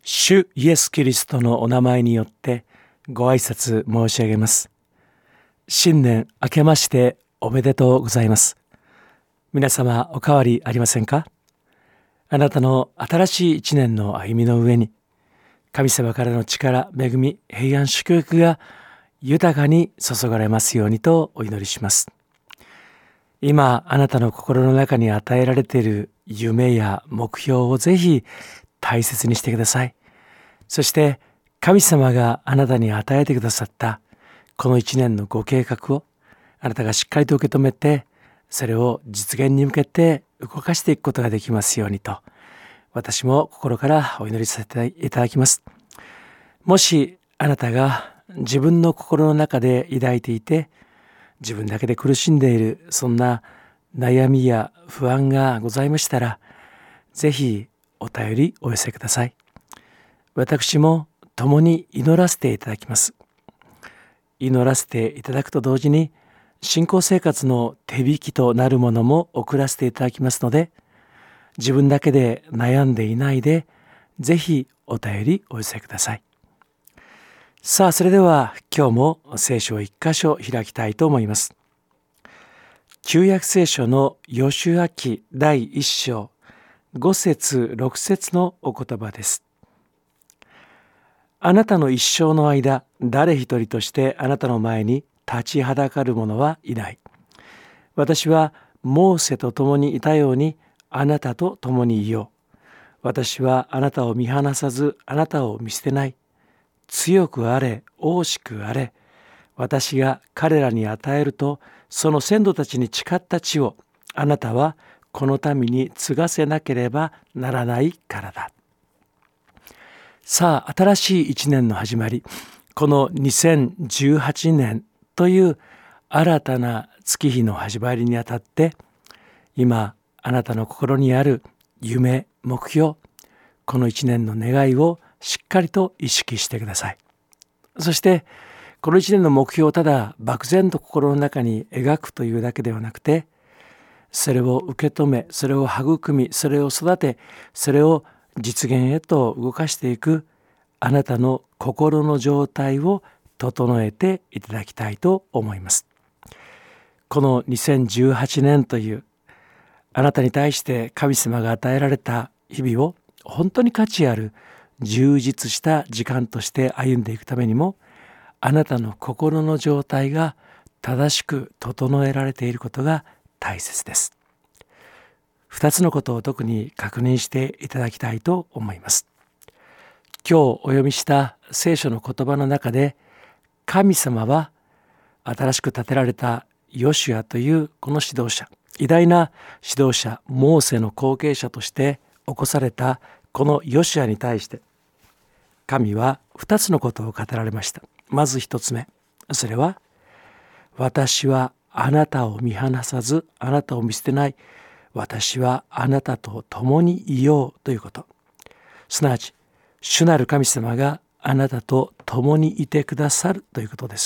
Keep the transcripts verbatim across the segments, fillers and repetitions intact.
主イエス・キリストのお名前によってご挨拶申し上げます。新年明けましておめでとうございます。皆様お変わりありませんか？あなたの新しい一年の歩みの上に神様からの力、恵み、平安、祝福が豊かに注がれますようにとお祈りします。今あなたの心の中に与えられている夢や目標をぜひ大切にしてください。そして神様があなたに与えてくださったこの一年のご計画をあなたがしっかりと受け止めて、それを実現に向けて動かしていくことができますようにと、私も心からお祈りさせていただきます。もしあなたが自分の心の中で抱いていて、自分だけで苦しんでいるそんな悩みや不安がございましたら、ぜひお便りお寄せください。私も共に祈らせていただきます。祈らせていただくと同時に、信仰生活の手引きとなるものも送らせていただきますので、自分だけで悩んでいないで、ぜひお便りお寄せください。さあ、それでは今日も聖書を一箇所開きたいと思います。旧約聖書のヨシュア記だいいっ章ご節ろく節のお言葉です。あなたの一生の間、誰一人としてあなたの前に立ちはだかる者はいない。私はモーセと共にいたようにあなたと共にいよう。私はあなたを見放さず、あなたを見捨てない。強くあれ、大しくあれ。私が彼らに与えると、その先祖たちに誓った地をあなたはこの民に継がせなければならないからだ。さあ、新しい一年の始まり、このにせんじゅうはちねんという新たな月日の始まりにあたって、今あなたの心にある夢、目標、この一年の願いをしっかりと意識してください。そしてこの一年の目標をただ漠然と心の中に描くというだけではなくて、それを受け止め、それを育み、それを育て、それを実現へと動かしていくあなたの心の状態を整えていただきたいと思います。このにせんじゅうはちねんというあなたに対して神様が与えられた日々を本当に価値ある充実した時間として歩んでいくためにも、あなたの心の状態が正しく整えられていることが大切です。二つのことを特に確認していただきたいと思います。今日お読みした聖書の言葉の中で、神様は新しく建てられたヨシュアというこの指導者、偉大な指導者モーセの後継者として起こされたこのヨシュアに対して、神は二つのことを語られました。まず一つ目、それは私はあなたを見放さず、あなたを見捨てない。私はあなたと共にいようということ。すなわち主なる神様があなたと共にいてくださるということです。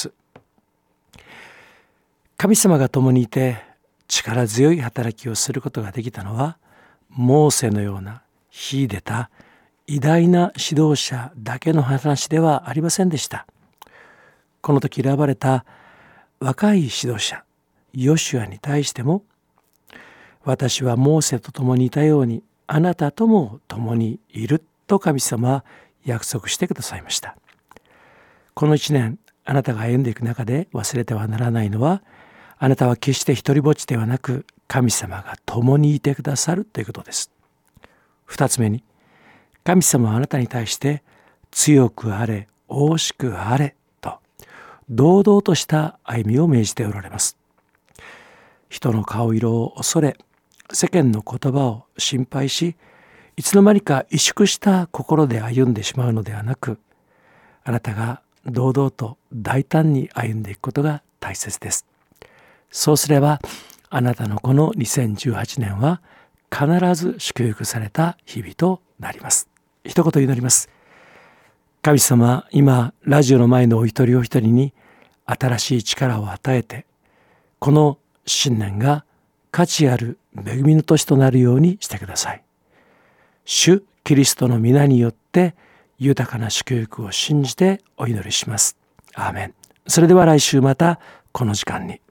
神様が共にいて力強い働きをすることができたのは、モーセのような秀でた偉大な指導者だけの話ではありませんでした。この時選ばれた若い指導者ヨシュアに対しても、私はモーセと共にいたようにあなたとも共にいると神様は約束してくださいました。この一年あなたが歩んでいく中で忘れてはならないのは、あなたは決して一りぼっちではなく、神様が共にいてくださるということです。二つ目に、神様はあなたに対して強くあれ、大しくあれと堂々とした歩みを命じておられます。人の顔色を恐れ、世間の言葉を心配し、いつの間にか萎縮した心で歩んでしまうのではなく、あなたが堂々と大胆に歩んでいくことが大切です。そうすればあなたのこのにせんじゅうはちねんは必ず祝福された日々となります。一言祈ります。神様、今ラジオの前のお一人お一人に新しい力を与えて、この新年が価値ある恵みの年となるようにしてください。主キリストの皆によって豊かな祝福を信じてお祈りします。アーメン。それでは来週またこの時間に。